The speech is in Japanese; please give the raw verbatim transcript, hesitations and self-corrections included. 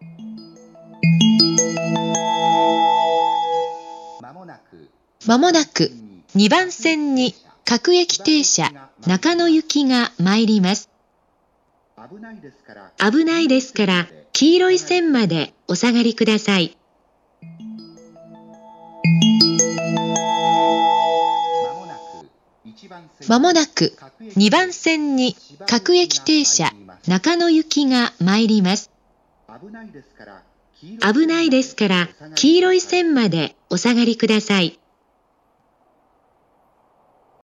まもなくにばん線に各駅停車中野行きが参ります。危ないですから黄色い線までお下がりください。まもなくにばん線に各駅停車中野行きが参ります。危ないですから黄色い線までお下がりください。